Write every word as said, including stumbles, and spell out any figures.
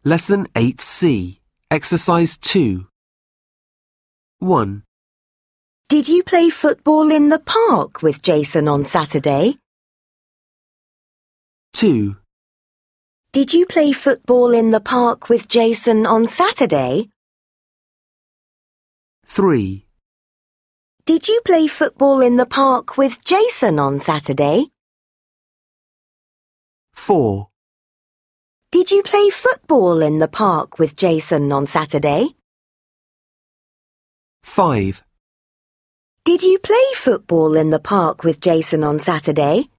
Lesson eight C, Exercise two. one. Did you play football in the park with Jason on Saturday? two. Did you play football in the park with Jason on Saturday? three. Did you play football in the park with Jason on Saturday? four. Did you play football in the park with Jason on Saturday? five. Did you play football in the park with Jason on Saturday?